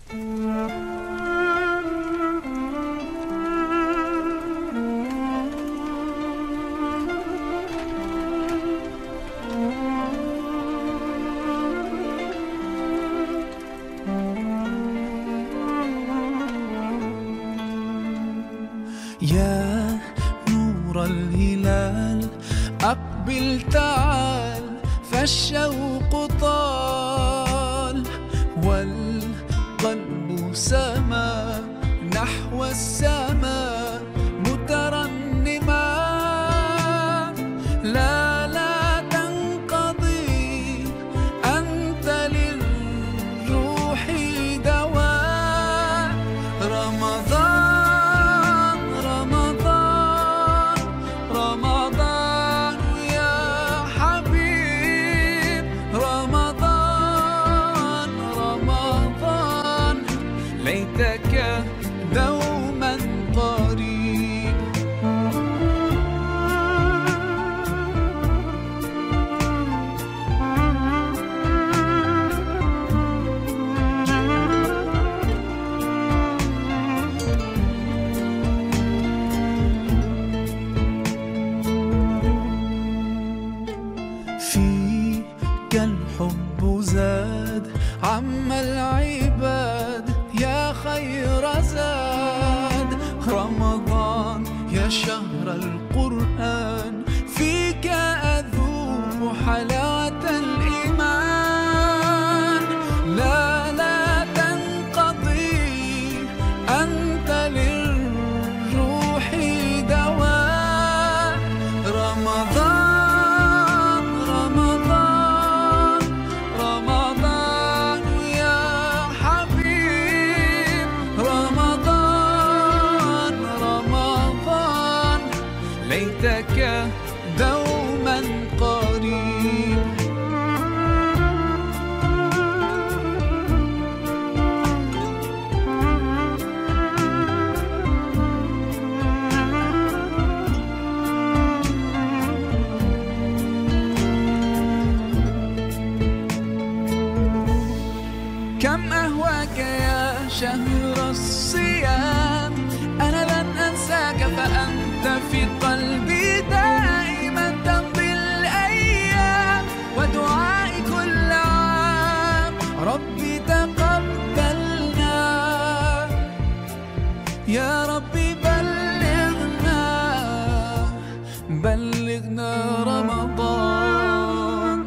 يا نور الهلال أقبل تعال، فالشوق طال والقلب سما نحو السماء مترنما. لا تنقضي، أنت للروح دواء. رمضان رمضان رمضان يا حبيب، رمضان رمضان ليتك دوما قريب. فيك الحب زاد عم العباد، يا خير زاد. رمضان يا شهر القرآن، فيك أذوق حلاوة الإيمان. لا تنقضي، أنت للروح دواء. رمضان رمضان رمضان يا حبيب، رمضان رمضان ليتك دوما قريب. كم أهواك يا شهر الصيام، أنا لن أنساك فأنت في قلبي دائما. تمضي الأيام ودعائي كل عام، ربي تقبلنا يا ربي، بلغنا رمضان.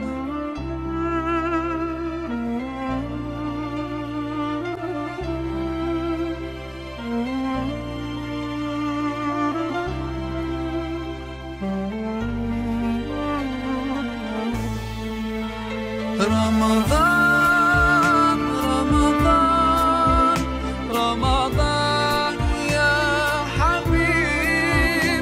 رمضان رمضان رمضان يا حبيب،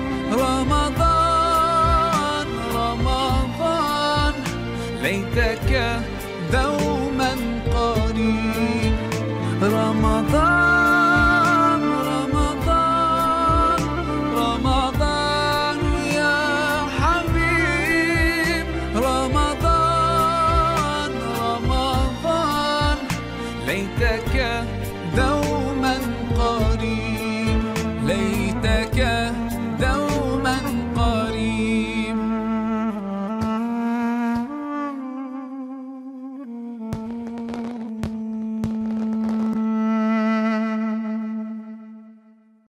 رمضان رمضان ليتك دوما قريب. رمضان رمضان رمضان يا حبيب، رمضان رمضان ليتك دوما قريب.